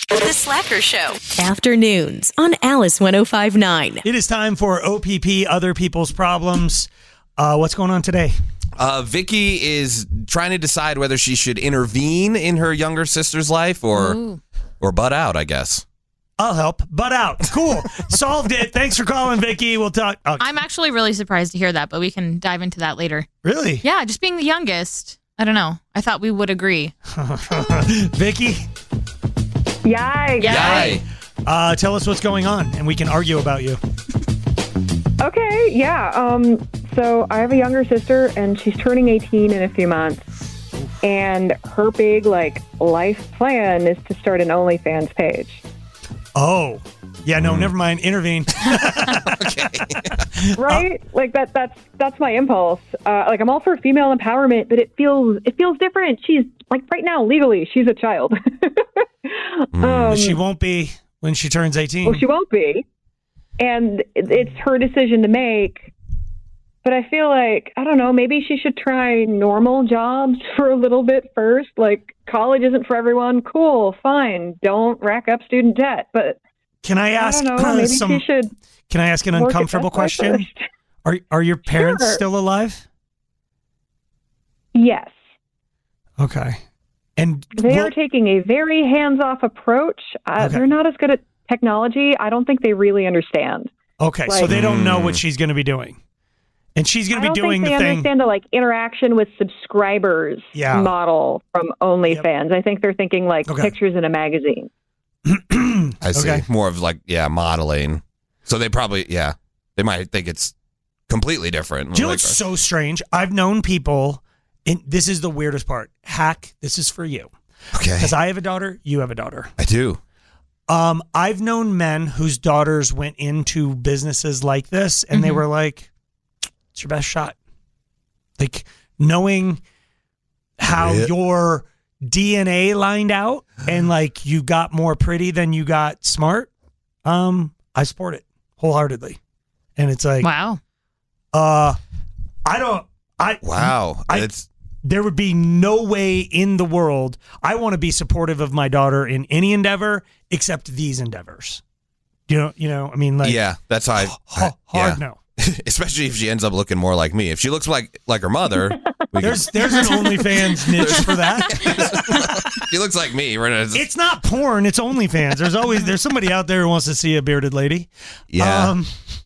The Slacker Show. Afternoons on Alice 105.9. It is time for OPP, Other People's Problems. What's going on today? Vicky is trying to decide whether she should intervene in her younger sister's life or butt out, I guess. I'll help. Butt out. Cool. Solved it. Thanks for calling, Vicky. We'll talk. Okay. I'm actually really surprised to hear that, but we can dive into that later. Really? Yeah, just being the youngest. I don't know. I thought we would agree. Vicky? Yay. Yay. Tell us what's going on, and we can argue about you. Okay, yeah. So I have a younger sister, and she's turning 18 in a few months. And her big, life plan is to start an OnlyFans page. Oh. Yeah, no, never mind. Intervene. Okay. Right? That's my impulse. I'm all for female empowerment, but it feels different. She's, right now, legally, she's a child. She won't be when she turns 18. Well, she won't be. And it's her decision to make. But I feel like, I don't know, maybe she should try normal jobs for a little bit first. College isn't for everyone. Cool, fine. Don't rack up student debt. But can I ask I don't know, maybe she should. Can I ask an uncomfortable question? Are your parents still alive? Yes. Okay. And they are taking a very hands-off approach. Okay. They're not as good at technology. I don't think they really understand. Okay, so they don't know what she's going to be doing. And she's going to be doing the thing. I don't think they understand the interaction with subscribers model from OnlyFans. Yep. I think they're thinking pictures in a magazine. I see. Okay. More of modeling. So they probably, they might think it's completely different. Do you know what's so strange? I've known people, and this is the weirdest part. Hack, this is for you. Okay. Because I have a daughter, you have a daughter. I do. I've known men whose daughters went into businesses like this, and they were like, it's your best shot. Knowing how your DNA lined out and you got more pretty than you got smart, I support it wholeheartedly. And it's wow. There would be no way in the world. I want to be supportive of my daughter in any endeavor except these endeavors. You know, I mean, yeah, that's how hard no. Especially if she ends up looking more like me. If she looks like her mother, there's an OnlyFans niche for that. She looks like me. It's not porn. It's OnlyFans. There's somebody out there who wants to see a bearded lady. Yeah.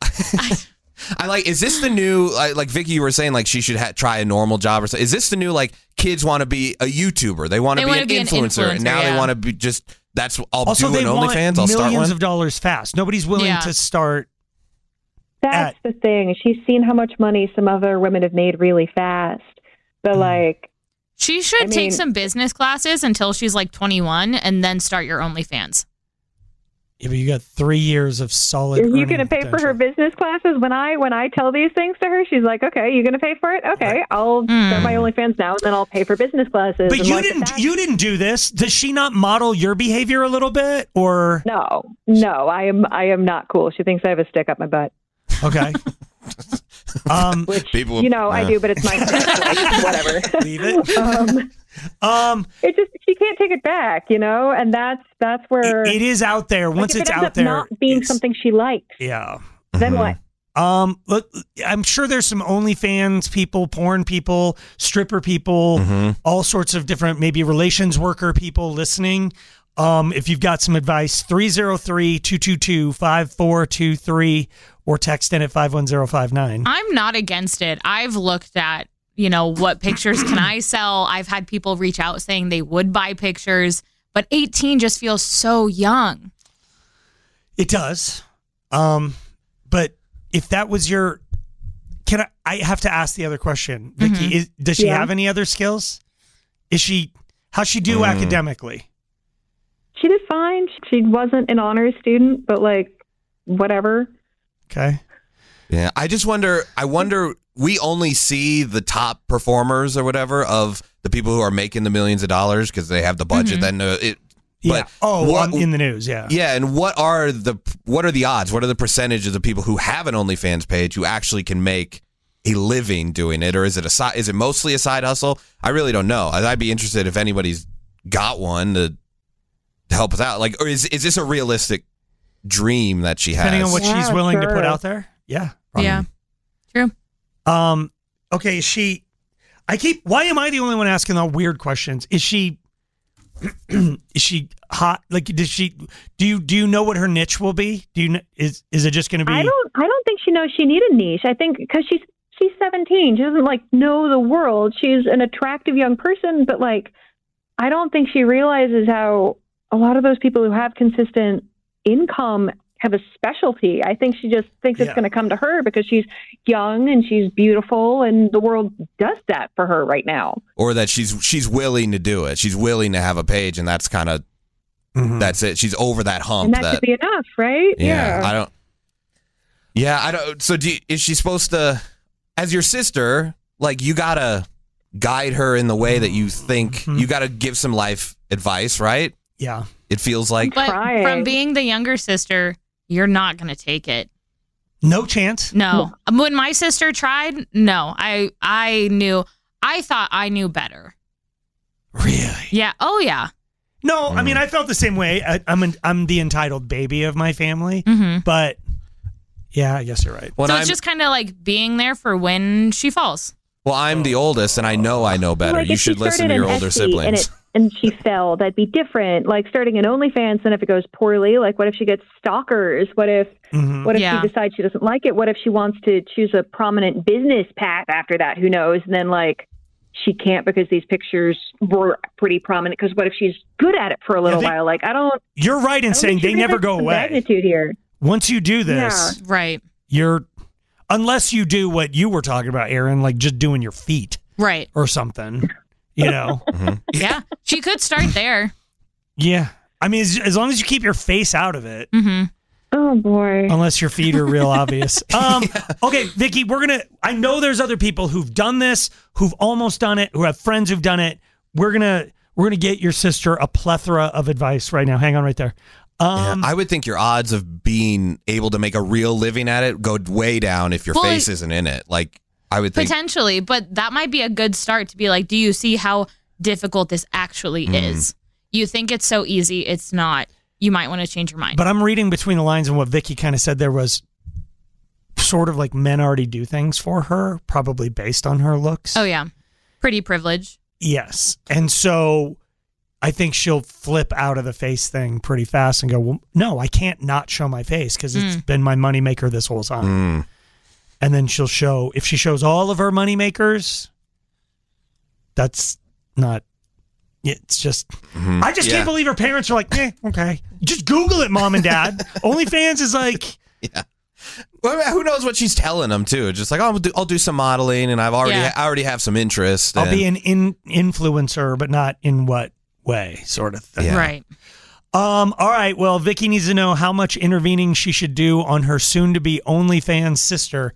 Is this the new, Vicky, you were saying, she should try a normal job or something. Is this the new, kids want to be a YouTuber? They want to be an influencer. And now they want to be I'll do an OnlyFans. I'll start one. Millions of dollars fast. Nobody's willing to start. That's the thing. She's seen how much money some other women have made really fast. But she should take some business classes until she's 21 and then start your OnlyFans. Yeah, but you got 3 years of solid. Are you going to pay for her business classes? When I tell these things to her, she's like, "Okay, you going to pay for it? Okay, I'll start my OnlyFans now, and then I'll pay for business classes." But you didn't do this. Does she not model your behavior a little bit, or no? I am not cool. She thinks I have a stick up my butt. Okay. Which I do, but it's my whatever. Leave it. It just she can't take it back, and that's where it is out there. Once it's out there, not being something she likes. Yeah. Then what? Look, I'm sure there's some OnlyFans people, porn people, stripper people, all sorts of different, maybe relations worker people listening. If you've got some advice, 303-222-5423 or text in at 51059. I'm not against it. I've looked at, what pictures can I sell? I've had people reach out saying they would buy pictures, but 18 just feels so young. It does. But if that was your, I have to ask the other question. Vicky, does she have any other skills? How's she do academically? She did fine. She wasn't an honors student, but whatever. Okay. Yeah, I wonder, we only see the top performers or whatever of the people who are making the millions of dollars because they have the budget. Then in the news, yeah. Yeah, and what are the odds? What are the percentages of people who have an OnlyFans page who actually can make a living doing it, or is it mostly a side hustle? I really don't know. I'd be interested if anybody's got one to help us out? Like, or is this a realistic dream that she has? Depending on what she's willing to put out there. Yeah. Probably. Yeah. True. Okay. Why am I the only one asking all weird questions? Is she hot? Like, do you know what her niche will be? Is it just going to be? I don't think she knows she needs a niche. I think because she's 17, she doesn't like know the world. She's an attractive young person, but like, I don't think she realizes how a lot of those people who have consistent income have a specialty. I think she just thinks it's going to come to her because she's young and she's beautiful, and the world does that for her right now. Or that she's willing to do it. She's willing to have a page, and that's kind of that's it. She's over that hump. And that should be enough, right? Yeah. I don't. So is she supposed to, as your sister, like, you gotta guide her in the way that you think? You gotta give some life advice, right? Yeah. It feels like. But from being the younger sister, you're not going to take it. No chance? No. When my sister tried, no. I thought I knew better. Really? Yeah. Oh, yeah. No, I mean, I felt the same way. I'm the entitled baby of my family. But, yeah, I guess you're right. So it's just kind of like being there for when she falls. Well, I'm the oldest, and I know better. Like, you should listen to your older siblings. And she fell, that'd be different. Like starting an OnlyFans, then if it goes poorly, like what if she gets stalkers? What if she decides she doesn't like it? What if she wants to choose a prominent business path after that? Who knows? And then like she can't because these pictures were pretty prominent. Because what if she's good at it for a little while? Like, I don't. You're right in saying they never go away. Magnitude here. Once you do this, right? Unless you do what you were talking about, Aaron, like just doing your feet, right, or something. You know? Yeah. She could start there. Yeah. I mean, as long as you keep your face out of it. Oh, boy. Unless your feet are real obvious. Okay, Vicky, I know there's other people who've done this, who've almost done it, who have friends who've done it. We're gonna get your sister a plethora of advice right now. Hang on right there. I would think your odds of being able to make a real living at it go way down if your face isn't in it. Like, I would think potentially, but that might be a good start to be like, do you see how difficult this actually is? You think it's so easy. It's not. You might want to change your mind. But I'm reading between the lines, and what Vicky kind of said there was sort of like men already do things for her, probably based on her looks. Oh, yeah. Pretty privilege. Yes. And so I think she'll flip out of the face thing pretty fast and go, well, no, I can't not show my face because it's been my moneymaker this whole time. And then if she shows all of her moneymakers, that's not, it's just, I just can't believe her parents are like, okay. Just Google it, mom and dad. OnlyFans is like. Yeah. Well, who knows what she's telling them too? Just like, I'll do some modeling, and I already have some interest. I'll be an influencer, but not in what way, sort of thing. Yeah. Right. All right. Well, Vicky needs to know how much intervening she should do on her soon-to-be OnlyFans sister.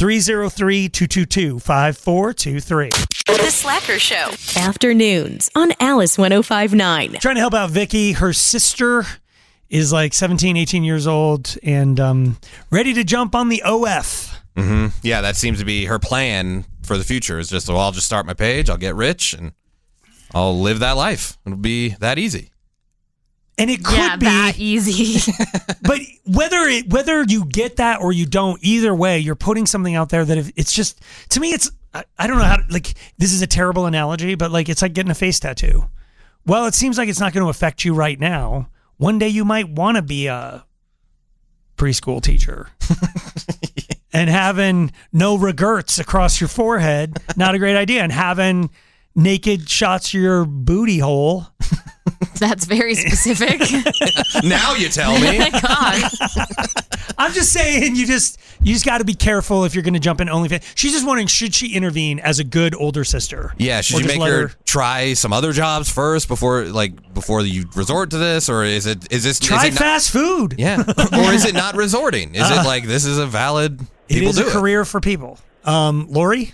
303-222-5423. The Slacker Show. Afternoons on Alice 105.9. Trying to help out Vicky. Her sister is like 17, 18 years old and ready to jump on the OF. Yeah, that seems to be her plan for the future. Is just, well, I'll just start my page, I'll get rich, and I'll live that life. It'll be that easy. And it could be that easy. But whether you get that or you don't, either way, you're putting something out there that it's just, to me, it's, I don't know how, like, this is a terrible analogy, but like, it's like getting a face tattoo. Well, it seems like it's not going to affect you right now. One day you might want to be a preschool teacher. And having no regrets across your forehead, not a great idea. And having naked shots of your booty hole. That's very specific. Now you tell me. Oh my God. I'm just saying, you just got to be careful if you're going to jump in OnlyFans. She's just wondering, should she intervene as a good older sister? Yeah, should you make her try some other jobs first before you resort to this, or is this try fast food? Yeah, or is it not resorting? Is it like this is a valid? It is a career for people. Lori?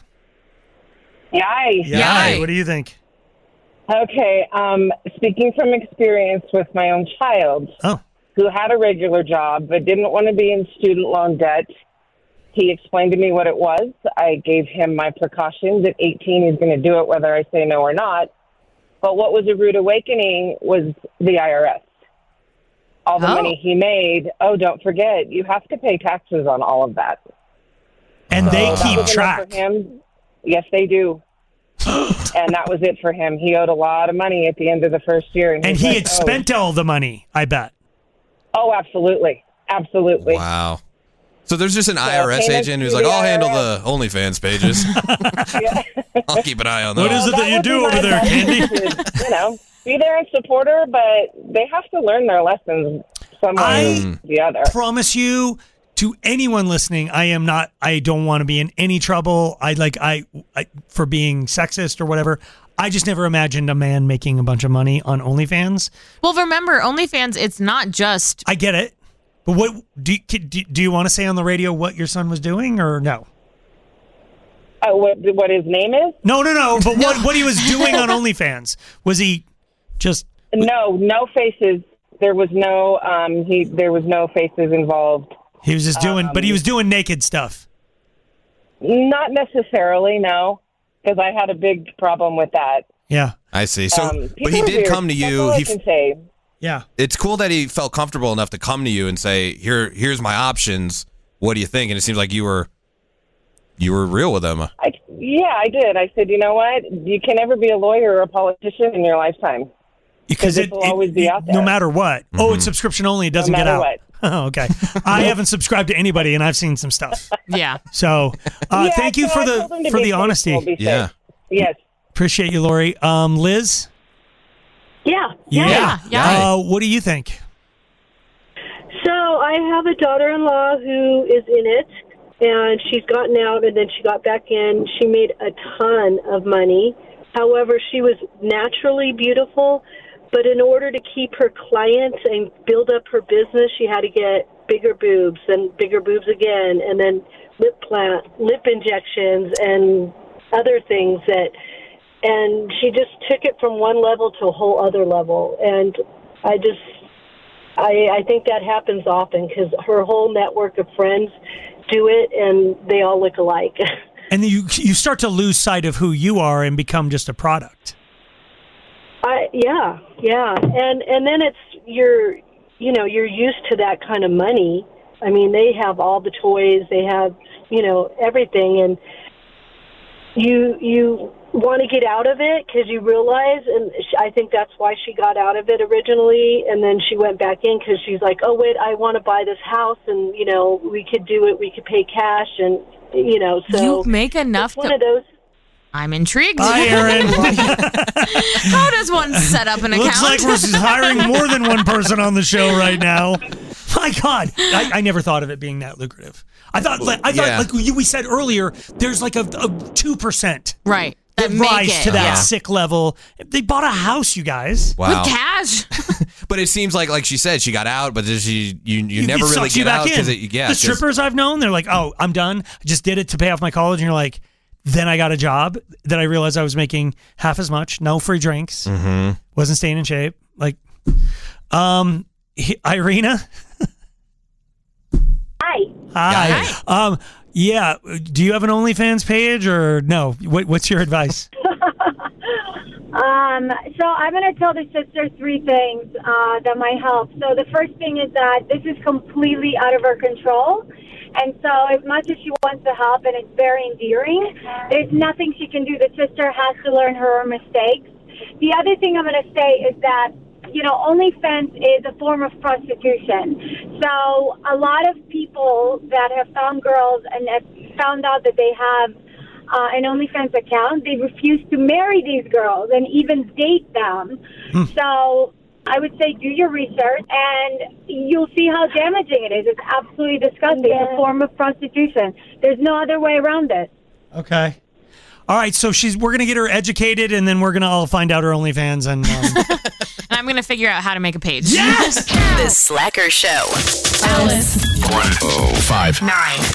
Yay. What do you think? Okay, speaking from experience with my own child, who had a regular job but didn't want to be in student loan debt, he explained to me what it was. I gave him my precautions. At 18, he's going to do it whether I say no or not. But what was a rude awakening was the IRS. all the money he made. Oh, don't forget, you have to pay taxes on all of that. And they keep track. For him. Yes, they do. And that was it for him. He owed a lot of money at the end of the first year. And he had spent all the money, I bet. Oh, absolutely. Absolutely. Wow. So there's just an IRS agent who's like, I'll handle the OnlyFans pages. I'll keep an eye on that. What is it that you do over there, Candy? Be there and support her, but they have to learn their lessons somehow or the other. I promise you, to anyone listening, I don't want to be in any trouble. I for being sexist or whatever. I just never imagined a man making a bunch of money on OnlyFans. Well, remember, OnlyFans, it's not just... I get it. But what do you want to say on the radio what your son was doing or no? What his name is? No. But what he was doing on OnlyFans? Was he just... No faces. There was no faces involved. He was just doing, but he was doing naked stuff. Not necessarily, no, because I had a big problem with that. Yeah, I see. So, but he did come to you. That's all I can say. Yeah, it's cool that he felt comfortable enough to come to you and say, "Here's my options. What do you think?" And it seems like you were real with him. I did. I said, you know what? You can never be a lawyer or a politician in your lifetime because it will always be out there, no matter what. Mm-hmm. Oh, it's subscription only. It doesn't get out. What. Oh, okay. I haven't subscribed to anybody, and I've seen some stuff. Yeah. So, thank you for the honesty. Yeah. Yes. Appreciate you, Lori. Liz. Yeah. What do you think? So I have a daughter-in-law who is in it, and she's gotten out, and then she got back in. She made a ton of money. However, she was naturally beautiful. But in order to keep her clients and build up her business, she had to get bigger boobs and bigger boobs again, and then lip injections and other things and she just took it from one level to a whole other level. And I think that happens often because her whole network of friends do it, and they all look alike. And then you start to lose sight of who you are and become just a product. Yeah. And then it's you're used to that kind of money. I mean, they have all the toys, they have, everything, and you want to get out of it because you realize, and I think that's why she got out of it originally, and then she went back in because she's like, oh wait, I want to buy this house, and we could do it, we could pay cash, and so you make enough. One of those. I'm intrigued. Hi, Aaron. How does one set up an account? Looks like we're hiring more than one person on the show right now. My God, I never thought of it being that lucrative. I thought, like we said earlier, there's like a 2%, right? That rise to that sick level. They bought a house, you guys. Wow. With cash. But it seems like she said she got out, but you never really get out because the strippers I've known, they're like, oh, I'm done. I just did it to pay off my college, and you're like. Then I got a job that I realized I was making half as much. No free drinks. Mm-hmm. Wasn't staying in shape. Like, Irina. Hi. Yeah. Do you have an OnlyFans page or no? What's your advice? So I'm going to tell the sister three things that might help. So the first thing is that this is completely out of her control. And so as much as she wants to help, and it's very endearing, there's nothing she can do. The sister has to learn her own mistakes. The other thing I'm going to say is that, OnlyFans is a form of prostitution. So a lot of people that have found girls and have found out that they have an OnlyFans account, they refuse to marry these girls and even date them. So I would say do your research, and you'll see how damaging it is. It's absolutely disgusting. It's a form of prostitution. There's no other way around it. Okay. All right, so we're going to get her educated, and then we're going to all find out her OnlyFans. And, and I'm going to figure out how to make a page. Yes! The Slacker Show. Alice. 1059.